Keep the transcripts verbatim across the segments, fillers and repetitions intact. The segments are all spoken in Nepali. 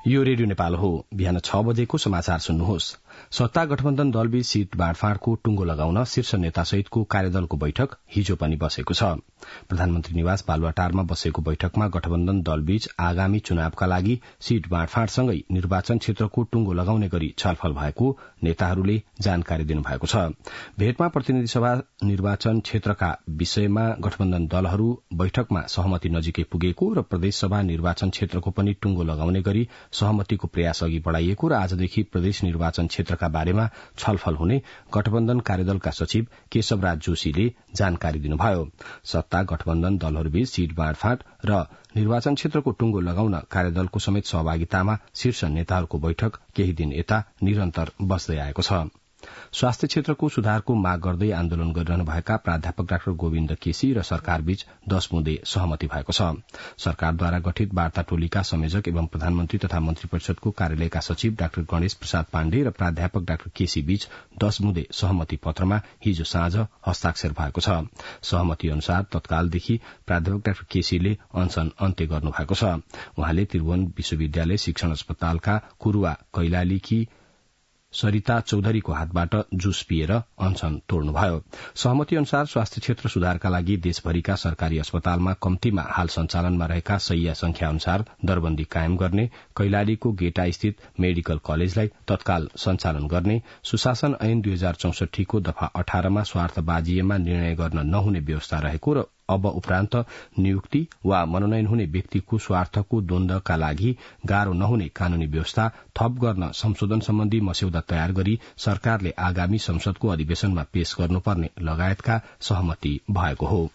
यो रेडियो नेपाल हो। बिहान छ बजेको समाचार सुन्नुहोस्। सत्ता गठबन्धन दलबीच सीट बाँडफाँडको टुंगो लगाउन शीर्ष नेतासहितको कार्यदलको बैठक हिजो पनि बसेको छ। प्रधानमन्त्री निवास बालुवाटारमा बसेको बैठकमा गठबन्धन दलबीच आगामी चुनावका लागि सीट बाँडफाँडसँगै निर्वाचन क्षेत्रको टुंगो लगाउने गरी छलफल भएको नेताहरूले जानकारी दिनुभएको छ। भेटमा प्रतिनिधि सभा निर्वाचन क्षेत्रका विषयमा गठबन्धन दलहरू बैठकमा सहमति नजिकै पुगेको र प्रदेशसभा निर्वाचन क्षेत्रको पनि टुंगो लगाउने गरी सहमतिको प्रयास अघि बढ़ाइएको र आजदेखि प्रदेश निर्वाचन क्षेत्रका बारेमा छलफल हुने गठबन्धन कार्यदलका सचिव केशवराज जोशीले जानकारी दिनुभयो। सत्ता गठबन्धन दलहरूबीच सीट बाँडफाँड र निर्वाचन क्षेत्रको टुंगो लगाउन कार्यदलको समेत सहभागितामा शीर्ष नेताहरूको बैठक केही दिन यता निरन्तर बस्दै आएको छ। स्वास्थ्य क्षेत्रको सुधारको माग गर्दै आन्दोलन गरिरहनुभएका प्राध्यापक डाक्टर गोविन्द केसी र सरकारबीच दश बुँदे सहमति भएको छ। सरकारद्वारा गठित वार्ता टोलीका संयोजक एवं प्रधानमन्त्री तथा मन्त्री परिषदको कार्यालयका सचिव डाक्टर गणेश प्रसाद पाण्डे र प्राध्यापक डाक्टर केसी बीच दश बुँदे सहमति पत्रमा हिजो साँझ हस्ताक्षर भएको छ। सहमति अनुसार तत्कालदेखि प्राध्यापक डाक्टर केसीले अनशन अन्त्य गर्नुभएको छ। उहाँले त्रिभुवन विश्वविद्यालय शिक्षण अस्पतालका कुरुवा कैलालीकी सरिता चौधरीको हातबाट जुस पिएर अनशन तोड्नुभयो। सहमति अनुसार स्वास्थ्य क्षेत्र सुधारका लागि देशभरिका सरकारी अस्पतालमा कम्तीमा हाल सञ्चालनमा रहेका शैय्या संख्या अनुसार दरबन्दी कायम गर्ने, कैलालीको गेटा स्थित मेडिकल कलेजलाई तत्काल सञ्चालन गर्ने, सुशासन ऐन दुई हजार चौसठीको दफा अठारमा स्वार्थबाजीमा निर्णय गर्न नहुने व्यवस्था रहेको र अब उपरान्त नियुक्ति वा मनोनयन हुने व्यक्तिको स्वार्थको द्वन्द्वका लागि गाह्रो नहुने कानूनी व्यवस्था थप गर्न संशोधन सम्बन्धी मस्यौदा तयार गरी सरकारले आगामी संसदको अधिवेशनमा पेश गर्नुपर्ने लगायतका सहमति भएको हो।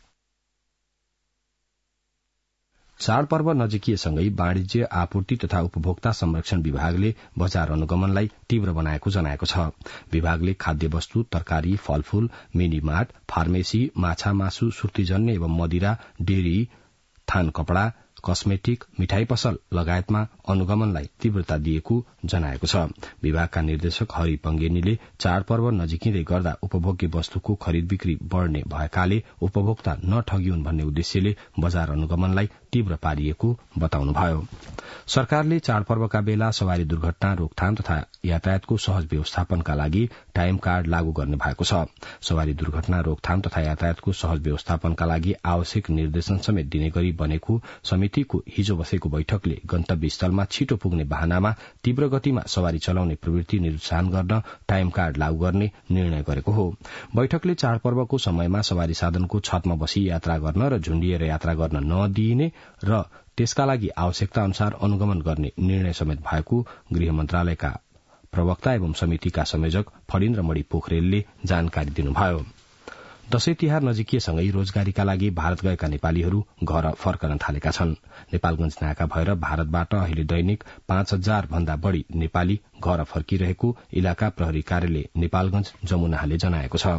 चाडपर्व नजिकिएसँगै वाणिज्य आपूर्ति तथा उपभोक्ता संरक्षण विभागले बजार अनुगमनलाई तीव्र बनाएको जनाएको छ। विभागले खाद्य वस्तु, तरकारी, फलफूल, मिनी मार्ट, फार्मेसी, माछा मासु, सुर्तीजन्य एवं मदिरा, डेरी, थान कपड़ा, कस्मेटिक, मिठाई पसल लगायतमा अनुगमनलाई तीव्रता दिएको जनाएको छ। विभागका निर्देशक हरि पंगेनीले चाडपर्व नजिकिँदै गर्दा उपभोग्य वस्तुको खरिद बिक्री बढ़ने भएकाले उपभोक्ता नठगिउन् भन्ने उद्देश्यले बजार अनुगमनलाई तीव्र पारिएको बताउनुभयो। सरकारले चाडपर्वका बेला सवारी दुर्घटना रोकथाम तथा यातायातको सहज व्यवस्थापनका लागि टाइम कार्ड लागू गर्ने भएको छ। सवारी दुर्घटना रोकथाम तथा यातायातको सहज व्यवस्थापनका लागि आवश्यक निर्देशन समेत दिने गरी बनेको समितिको हिजो बसेको बैठकले गन्तव्य स्थलमा छिटो पुग्ने बहानामा तीव्र गतिमा सवारी चलाउने प्रवृत्ति निरुत्साहन गर्न टाइम कार्ड लागू गर्ने निर्णय गरेको हो। बैठकले चाडपर्वको समयमा सवारी साधनको छतमा बसी यात्रा गर्न र झुण्डिएर यात्रा गर्न नदिइने र त्यसका लागि आवश्यकता अनुसार अनुगमन गर्ने निर्णय समेत भएको गृह मन्त्रालयका प्रवक्ता एवं समितिका संयोजक फणीन्द्र मणि पोखरेलले जानकारी दिनुभयो। दशैं तिहार नजिकिएसँगै रोजगारीका लागि भारत गएका नेपालीहरू घर फर्कन थालेका छन्। नेपालगंज नाका भएर भारतबाट अहिले दैनिक पाँच हजार भन्दा बढ़ी नेपाली घर फर्किरहेको इलाका प्रहरी कार्यालय नेपालगंज जमुनाले जनाएको छ।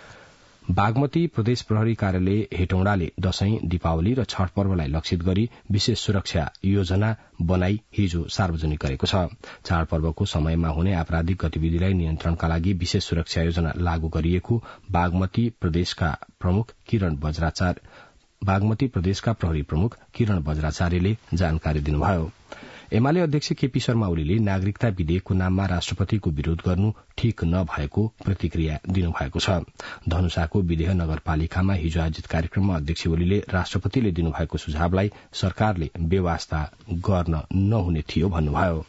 बागमती प्रदेश प्रहरी कार्यालय हेटौडाले दशैं, दीपावली र छठ पर्वलाई लक्षित गरी विशेष सुरक्षा योजना बनाई हिजो सार्वजनिक गरेको छ। चाडपर्वको समयमा हुने आपराधिक गतिविधिलाई नियन्त्रणका लागि विशेष सुरक्षा योजना लागू गरिएको बागमती प्रदेशका प्रमुख किरण बज्राचार्य बागमती प्रदेशका प्रहरी प्रमुख किरण बज्राचार्यले जानकारी दिनुभयो। एमाले अध्यक्ष केपी शर्मा ओलीले नागरिकता विधेयकको नाममा राष्ट्रपतिको विरोध गर्नु ठिक नभएको प्रतिक्रिया दिनुभएको छ। धनुषाको विदेह नगरपालिकामा हिजो आयोजित कार्यक्रममा अध्यक्ष ओलीले राष्ट्रपतिले दिनुभएको सुझावलाई सरकारले बेवास्ता गर्न नहुने थियो भन्नुभयो।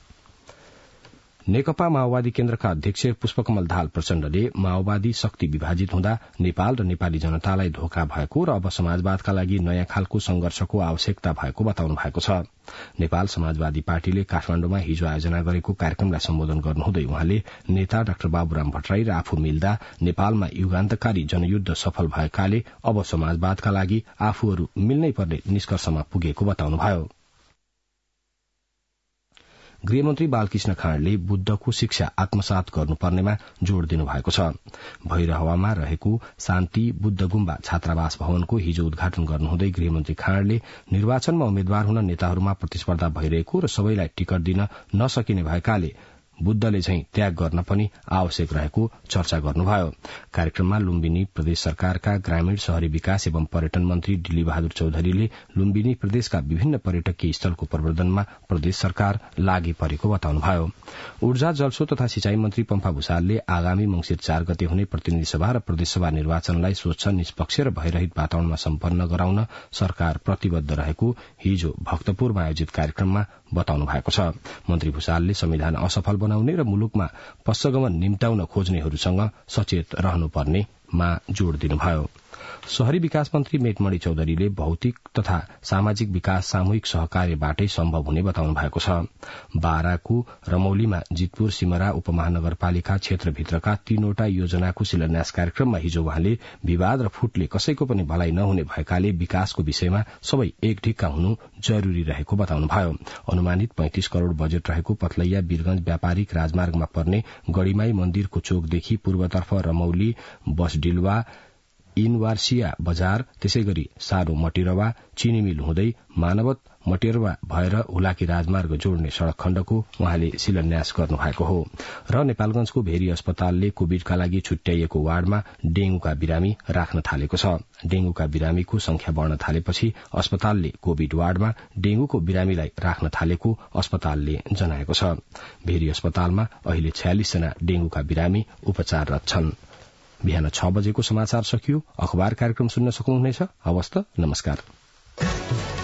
नेकपा माओवादी केन्द्रका अध्यक्ष पुष्पकमल दाहाल प्रचण्डले माओवादी शक्ति विभाजित हुँदा नेपाल र नेपाली जनतालाई धोका भएको र अब समाजवादका लागि नयाँ खालको संघर्षको आवश्यकता भएको बताउनु भएको छ। नेपाल समाजवादी पार्टीले काठमाण्डुमा हिजो आयोजना गरेको कार्यक्रमलाई सम्बोधन गर्नुहुँदै उहाँले नेता डाक्टर बाबुराम भट्टराई र आफू मिल्दा नेपालमा युगान्तकारी जनयुद्ध सफल भएकाले अब समाजवादका लागि आफूहरू मिल्नै पर्ने निष्कर्षमा पुगेको बताउनुभयो। गृहमन्त्री बालकृष्ण खाँडले बुद्धको शिक्षा आत्मसात गर्नुपर्नेमा जोड़ दिनुभएको छ। भैरहवामा रहेको शान्ति बुद्ध गुम्बा छात्रावास भवनको हिजो उद्घाटन गर्नुहुँदै गृहमन्त्री खाँडले निर्वाचनमा उम्मेद्वार हुन नेताहरूमा प्रतिस्पर्धा भइरहेको र सबैलाई टिकट दिन नसकिने भएकाले बुद्धले झैं त्याग गर्न पनि आवश्यक रहेको चर्चा गर्नुभयो। कार्यक्रममा लुम्बिनी प्रदेश सरकारका ग्रामीण शहरी विकास एवं पर्यटन मन्त्री डिली बहादुर चौधरीले लुम्बिनी प्रदेशका विभिन्न पर्यटकीय स्थलको प्रवर्धनमा प्रदेश सरकार लागि परेको बताउनुभयो। ऊर्जा जलस्रोत तथा सिंचाई मन्त्री पम्फा भूषालले आगामी मंसिर चार गते हुने प्रतिनिधि सभा र प्रदेशसभा निर्वाचनलाई स्वच्छ, निष्पक्ष र भयरहित वातावरणमा सम्पन्न गराउन सरकार प्रतिबद्ध रहेको हिजो भक्तपुरमा आयोजित कार्यक्रममा बताउनु भएको छ। मन्त्री भूषालले संविधान असफल बनाउने र मुलुकमा पश्चगमन निम्त्याउन खोज्नेहरूसँग सचेत रहनुपर्नेमा जोड़ दिनुभयो। शहरी विकास मन्त्री मेटमणि चौधरीले भौतिक तथा सामाजिक विकास सामूहिक सहकार्यबाटै सम्भव हुने बताउनु भएको छ। बाराको रमौलीमा जितपुर सिमरा उपमहानगरपालिका क्षेत्रभित्रका तीनवटा योजनाको शिलान्यास कार्यक्रममा हिजो उहाँले विवाद र फुटले कसैको पनि भलाइ नहुने भएकाले विकासको विषयमा सबै एकढिक्का हुनु जरूरी रहेको बताउनुभयो। अनुमानित पैंतिस करोड़ बजेट रहेको पथलैया वीरगंज व्यापारिक राजमार्गमा पर्ने गढ़ीमाई मन्दिरको चोकदेखि पूर्वतर्फ रमौली बसडिलवा इनवार्सिया बजार, त्यसै गरी सानो मटिरवा चिनीमिल हुँदै मानवत मटेरवा भएर हुलाकी राजमार्ग जोड्ने सड़क खण्डको उहाँले शिलान्यास गर्नुभएको हो। र नेपालगंजको भेरी अस्पतालले कोविडका लागि छुट्याइएको वार्डमा डेंगूका बिरामी राख्न थालेको छ। डेंगूका बिरामीको संख्या बढ़न थालेपछि अस्पतालले कोविड वार्डमा डेंगूको बिरामीलाई राख्न थालेको अस्पतालले जनाएको छ। भेरी अस्पतालमा अहिले छयालिस जना डेंगूका बिरामी उपचाररत छन्। बिहान छ बजेको समाचार सकियो। अखबार कार्यक्रम सुन्न सक्नुहुनेछ। हवस् त, नमस्कार।